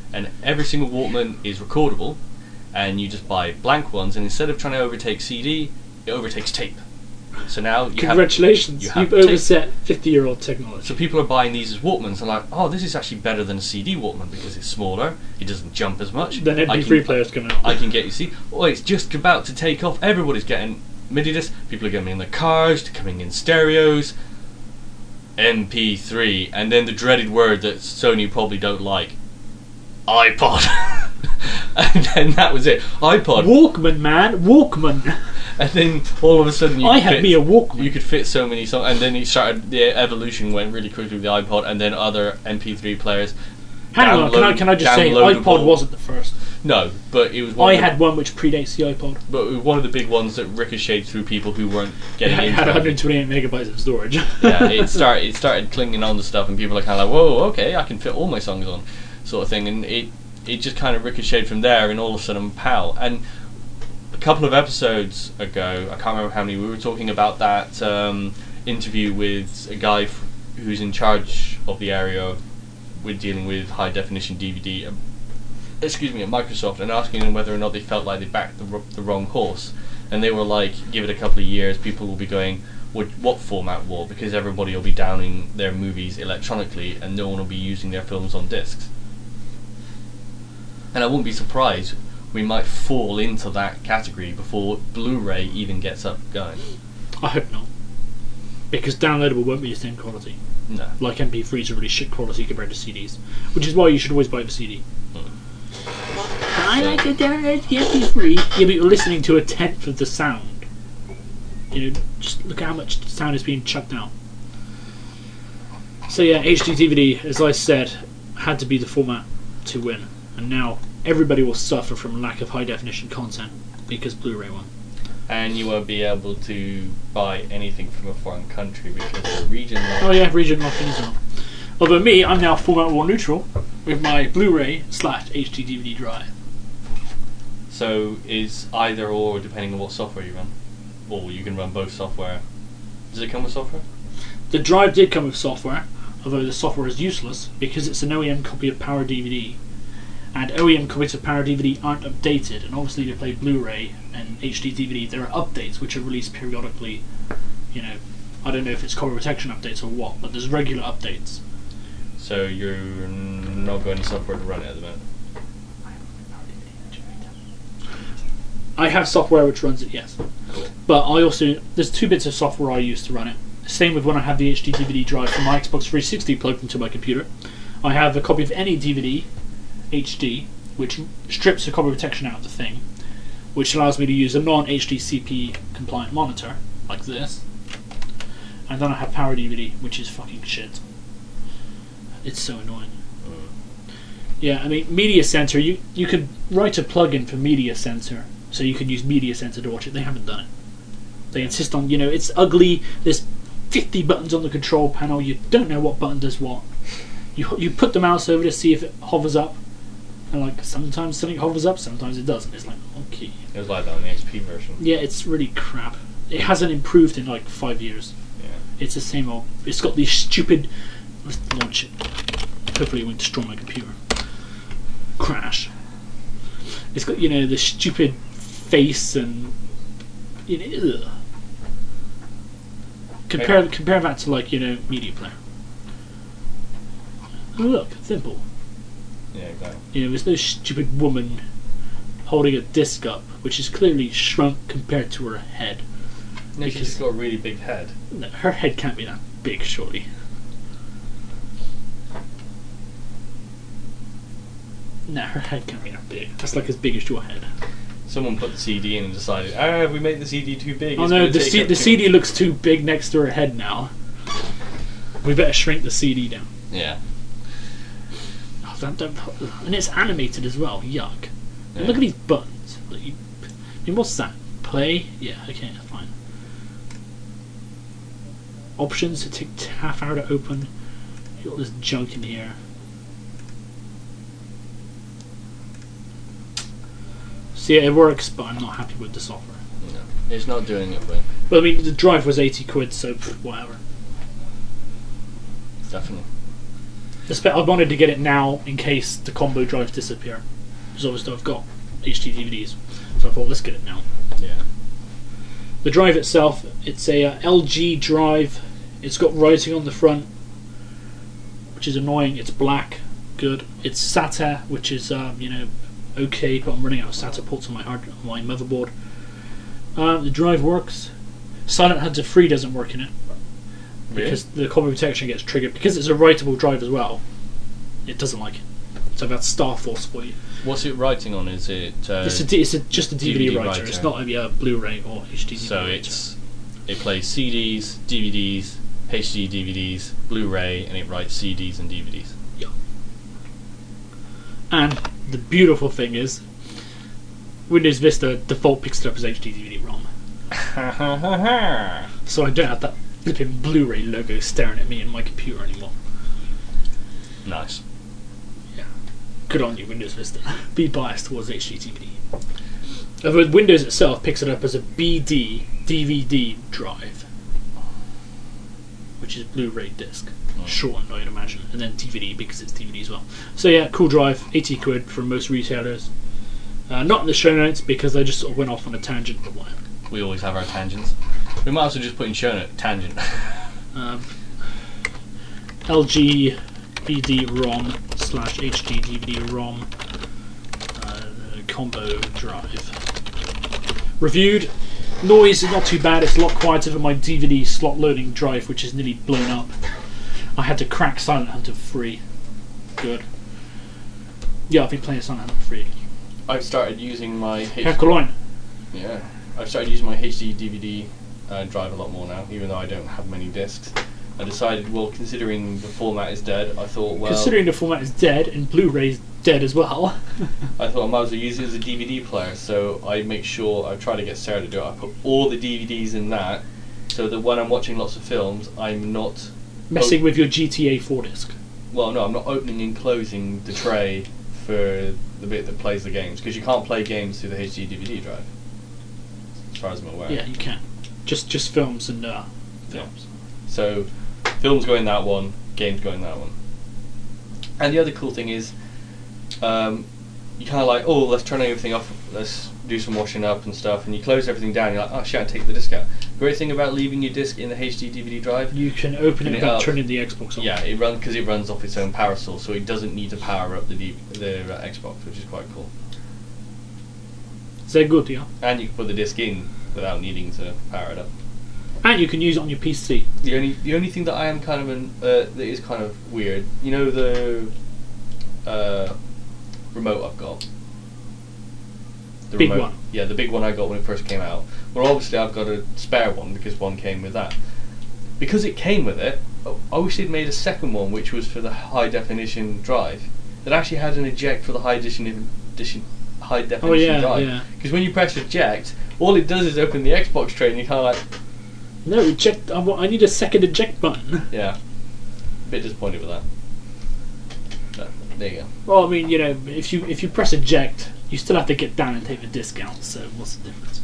and every single Walkman is recordable, and you just buy blank ones, and instead of trying to overtake C D, it overtakes tape. So now you Congratulations, have, you have you've tape. overset fifty-year-old technology. So people are buying these as Walkmans and like, oh, this is actually better than a C D Walkman because it's smaller, it doesn't jump as much. Then M I P three can- players come out. I can get you see. Oh, it's just about to take off. Everybody's getting MIDI discs. People are getting in their cars. They're coming in stereos. M P three, and then the dreaded word that Sony probably don't like, iPod. And then that was it. iPod. Walkman, man, Walkman. And then all of a sudden you I could had fit, me a Walkman. you could fit so many songs, and then it started. The evolution went really quickly with the iPod, and then other M P three players. Hang on, can I, can I just say, downloadable- iPod wasn't the first. No, but it was. One I of the, had one which predates the iPod. but it was one of the big ones that ricocheted through people who weren't It getting into had it. one hundred twenty-eight megabytes of storage. Yeah, it started it started clinging on to stuff, and people are kind of like, "Whoa, okay, I can fit all my songs on," sort of thing, and it it just kind of ricocheted from there, and all of a sudden, pow! And a couple of episodes ago, I can't remember how many, we were talking about that um, interview with a guy f- who's in charge of the area with dealing with high definition D V D. Um, excuse me, at Microsoft, and asking them whether or not they felt like they backed the, r- the wrong horse, and they were like, "Give it a couple of years, people will be going." What, what format war? Because everybody will be downing their movies electronically and no one will be using their films on discs. And I wouldn't be surprised we might fall into that category before Blu-ray even gets up going. I hope not. Because downloadable won't be the same quality. No. Like M P threes are really shit quality compared to C Ds. Which is why you should always buy the C D. Hmm. I like to download the M P three. Yeah, but you're listening to a tenth of the sound. You know, just look at how much sound is being chucked out. So yeah, H D D V D, as I said, had to be the format to win. And now everybody will suffer from lack of high definition content because Blu-ray won. And you won't be able to buy anything from a foreign country because the region. Oh yeah, region locking as well. Although me, I'm now format war neutral with my Blu-ray slash H D D V D drive. So is either or depending on what software you run, or you can run both software. Does it come with software? The drive did come with software, although the software is useless because it's an O E M copy of Power D V D. And O E M copies of Power D V D aren't updated, and obviously to play Blu-ray and H D D V D there are updates which are released periodically. You know, I don't know if it's copy protection updates or what, but there's regular updates. So you're not going to software to run it at the moment. I have software which runs it, yes. But I also, there's two bits of software I use to run it. Same with when I have the H D D V D drive from my Xbox three sixty plugged into my computer. I have a copy of any D V D, H D, which strips the copy protection out of the thing, which allows me to use a non-H D C P compliant monitor, like this. And then I have Power D V D, which is fucking shit. It's so annoying. Yeah, I mean, Media Center, you, you could write a plugin for Media Center, so you could use Media Center to watch it. They haven't done it. They insist on, you know, it's ugly, there's fifty buttons on the control panel, you don't know what button does what. You you put the mouse over to see if it hovers up, and like, sometimes something hovers up, sometimes it doesn't. It's like, okay. It was like that on the X P version. Yeah, it's really crap. It hasn't improved in like five years. Yeah. It's the same old, it's got these stupid, let's launch it. Hopefully it won't destroy my computer. Crash. It's got, you know, the stupid face and, you know, ugh. Compare, Hey. compare that to, like, you know, Media Player. Oh, look, Thimble. Yeah, exactly. You know, there's no stupid woman holding a disc up, which is clearly shrunk compared to her head. No, she's Because- just got a really big head. No, her head can't be that big, surely. No, her head can't be that big. That's like as big as your head. Someone put the C D in and decided, ah, we made the C D too big. Oh it's no, gonna the, take C- up the too C D looks too big next to her head now. We better shrink the C D down. Yeah. Oh, that, that, and it's animated as well. Yuck. Yeah. Look at these buttons. Look, you, I mean, what's that? Play? Yeah, okay, fine. Options to take half hour to open. You got all this junk in here. So yeah, it works, but I'm not happy with the software. No, it's not doing it, but But I mean, the drive was eighty quid, so pff, whatever. definitely. Espe- I wanted to get it now in case the combo drives disappear. Because obviously I've got H D D V Ds. So I thought, let's get it now. Yeah. The drive itself, it's a uh, L G drive. It's got writing on the front, which is annoying. It's black. Good. It's SATA, which is, um, you know, okay, but I'm running out of SATA ports on my hard on my motherboard. Um, the drive works. Silent Hunter three doesn't work in it. Really? Because the combo protection gets triggered. Because it's a writable drive as well, it doesn't like it. So that's Star Force for you. What's it writing on? Is it? Uh, It's, a D- it's a, just a D V D, D V D writer. writer. It's not a uh, Blu-ray or H D D V D so writer. it's it plays C Ds, D V Ds, H D D V Ds, Blu-ray, and it writes C Ds and D V Ds. Yeah. And the beautiful thing is, Windows Vista default picks it up as H D D V D ROM. So I don't have that flipping Blu-ray logo staring at me in my computer anymore. Nice. Yeah. Good on you, Windows Vista. Be biased towards H D D V D. Although Windows itself picks it up as a B D D V D drive, which is Blu-ray disc. Mm. Shortened, I'd imagine, and then D V D because it's D V D as well. So yeah, cool drive, eighty quid from most retailers. Uh, not in the show notes because I just sort of went off on a tangent, but whatever. We always have our tangents. We might also just put in show note tangent. Um, L G B D ROM slash H D D V D ROM uh, combo drive. Reviewed. Noise is not too bad. It's a lot quieter than my D V D slot loading drive, which is nearly blown up. I had to crack Silent Hunter three. Good. Yeah, I've been playing Silent Hunter three. I've started using my H- Herculogne. yeah. I've started using my H D D V D uh, drive a lot more now, even though I don't have many discs. I decided, well, considering the format is dead, I thought, well, Considering the format is dead and Blu-ray's dead as well. I thought I might as well use it as a D V D player. So I make sure I try to get Sarah to do it. I put all the D V Ds in that, so that when I'm watching lots of films, I'm not Messing Oh. with your G T A four disc. well, no, I'm not opening and closing the tray for the bit that plays the games, because you can't play games through the H D D V D drive, as far as I'm aware. Yeah, you can. Just just films and uh, films. So, films go in that one, games go in that one. And the other cool thing is, um, you kind of like, oh, let's turn everything off, let's do some washing up and stuff, and you close everything down, you're like, oh shit, I take the disc out. Great thing about leaving your disc in the H D D V D drive, You can open Turn it it without up. turning the Xbox on. yeah, it runs because it runs off its own power source, so it doesn't need to power up the D- the uh, Xbox, which is quite cool. They're good, yeah. And you can put the disc in without needing to power it up. And you can use it on your P C. The only the only thing that I am kind of an, uh, that is kind of weird, you know the uh, remote I've got. The Big remote, one. Yeah, the big one I got when it first came out. Well, obviously I've got a spare one because one came with that. Because it came with it, I wish they'd made a second one which was for the high definition drive. That actually had an eject for the high definition, high definition Oh, yeah, drive. yeah. Because when you press eject, all it does is open the Xbox tray, and you kind of like, No, eject. I, want, I need a second eject button. yeah, a bit disappointed with that. No, there you go. Well, I mean, you know, if you if you press eject, you still have to get down and take the disc out. So what's the difference?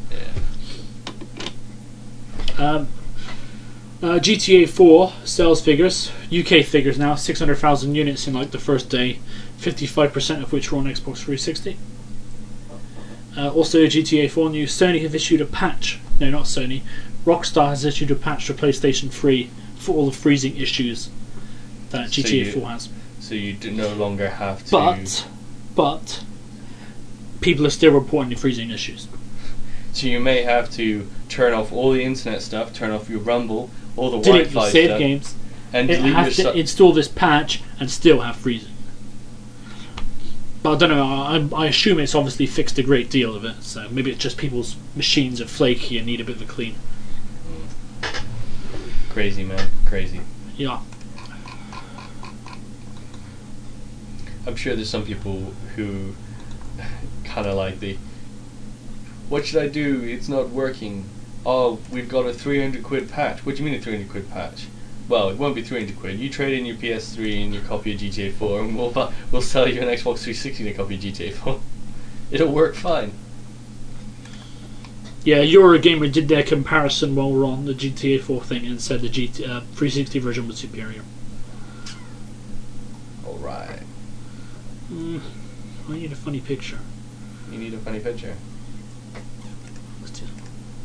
Yeah. Um, uh, G T A four sales figures, U K figures now, six hundred thousand units in like the first day, fifty-five percent of which were on Xbox three sixty. Uh, also, G T A four news: Sony have issued a patch. No, not Sony. Rockstar has issued a patch for PlayStation three for all the freezing issues that So G T A you- four has. So you do no longer have to. But, but, people are still reporting the freezing issues. So you may have to turn off all the internet stuff, turn off your Rumble, all the Delete Wi-Fi your save stuff, games. and It delete your has to stuff. install this patch and still have freezing. But I don't know. I, I assume it's obviously fixed a great deal of it. So maybe it's just people's machines are flaky and need a bit of a clean. Crazy, man, crazy. Yeah. I'm sure there's some people who kind of like the, what should I do? It's not working. Oh, we've got a three hundred quid patch. What do you mean a three hundred quid patch? Well, it won't be three hundred quid. You trade in your P S three and your copy of G T A four, and we'll bu- we'll sell you an Xbox three sixty and a copy of G T A four. It'll work fine. Yeah, Eurogamer did their comparison while we're on the G T A four thing and said the G T, uh, three sixty version was superior. right. Mm, I need a funny picture. You need a funny picture. Let's do-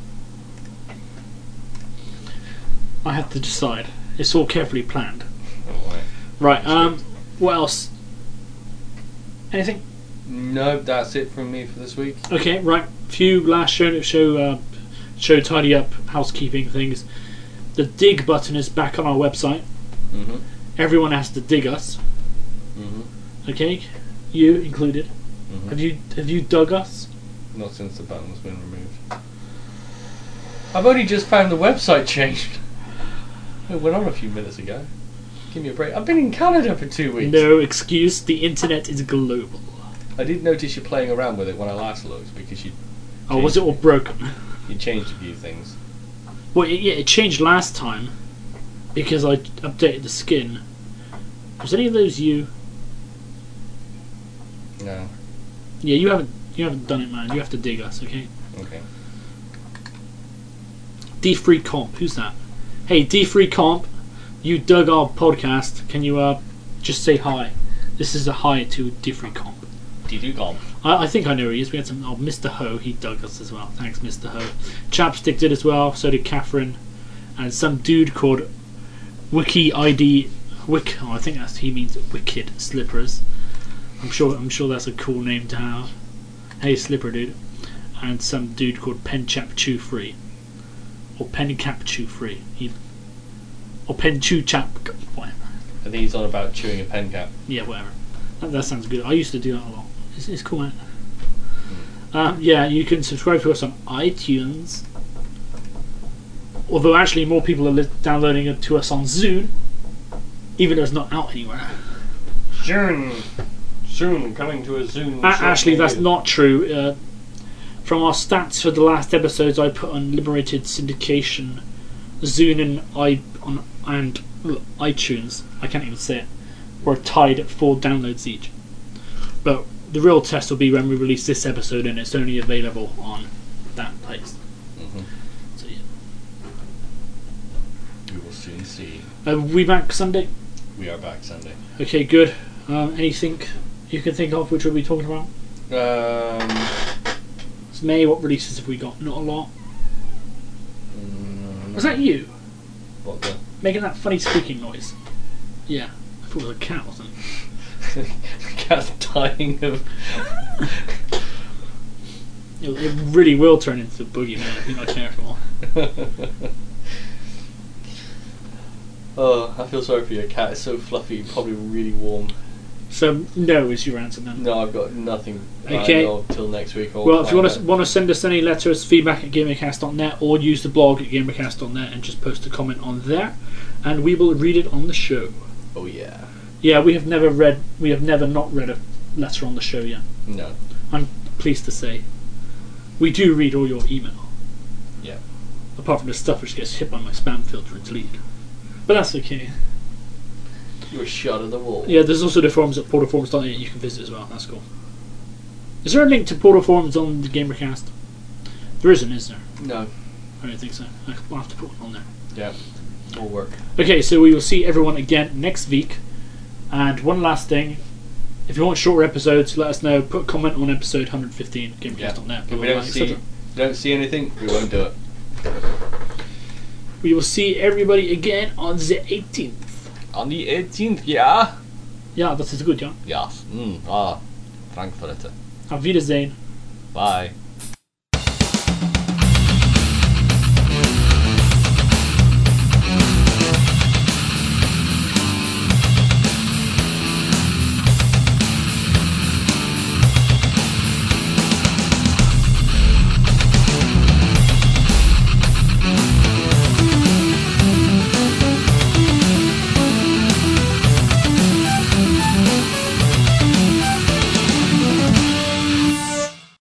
I have to decide. It's all carefully planned. Oh, right. Right. Um. What else? Anything? No, that's it from me for this week. Okay. Right. Few last show show uh, show tidy up housekeeping things. The dig button is back on our website. Mm-hmm. Everyone has to dig us. Mm-hmm. Okay. You included. Mm-hmm. Have you have you dug us? Not since the button's been removed. I've only just found the website changed. It went on a few minutes ago. Give me a break. I've been in Canada for two weeks. No excuse. The internet is global. I did notice you playing around with it when I last looked because you. Oh, was it all broken? You changed a few things. Well, it, yeah, it changed last time because I updated the skin. Was any of those you? No. Yeah, you haven't. You haven't done it, man. You have to dig us, okay? Okay. D three Comp. Who's that? Hey, D three Comp. You dug our podcast. Can you uh just say hi? This is a hi to D three Comp. Did you gone? I, I think I know who he is. We had some. Oh, Mister Ho. He dug us as well. Thanks, Mister Ho. Chapstick did as well. So did Catherine, and some dude called Wiki I D. Wick. Oh, I think that's he means Wicked Slippers. I'm sure. I'm sure that's a cool name to have. Hey, Slipper dude, and some dude called Pen Chap Chew Free, or Pen Cap Chew Free, he, or Pen Chew Chap. Whatever. I think he's on about chewing a pen cap. Yeah, whatever. That, that sounds good. I used to do that a lot. It's, it's cool, man. Um, yeah, you can subscribe to us on iTunes. Although actually more people are li- downloading it to us on Zune, even though it's not out anywhere. Soon, soon coming to a Zoom. A- actually, that's not true. Uh, from our stats for the last episodes, I put on Liberated Syndication, Zune and i on and ugh, iTunes. I can't even say it. We're tied at four downloads each. But the real test will be when we release this episode, and it's only available on that place. Mm-hmm. So yeah. We will soon see. Uh, we back Sunday? We are back Sunday. Okay, good. Um, anything you can think of which we'll be talking about? Um, It's May. What releases have we got? Not a lot. mm, Was that you What the? making that funny squeaking noise? Yeah, I thought it was a cat or something. The cat's dying of. It, it really will turn into a boogeyman if you're not careful. Oh, I feel sorry for your cat. It's so fluffy, probably really warm. So no is your answer then. No, I've got nothing. Okay. I know till next week. I'll Well, if you find want to out. want to send us any letters, feedback at gamercast dot net, or use the blog at gamercast dot net and just post a comment on there, and we will read it on the show. Oh yeah. Yeah, we have never read, we have never not read a letter on the show yet. No. I'm pleased to say, we do read all your email. Yeah. Apart from the stuff which gets hit by my spam filter and deleted. But that's okay. You're shot at the wall. Yeah, there's also the forums at portal forums dot net you can visit as well. That's cool. Is there a link to Portal Forums on the Gamercast? There isn't, is there? No. I don't think so. I'll have to put one on there. Yeah. Will work. Okay, so we will see everyone again next week. And one last thing. If you want shorter episodes, let us know. Put a comment on episode one fifteen, gamercast dot net. If we don't see, if we don't see anything, we won't do it. We will see everybody again on the eighteenth. On the eighteenth, yeah. Ja, das ist gut, ja. Yes. Mm, ah, Frankfurter. Auf Wiedersehen. Bye.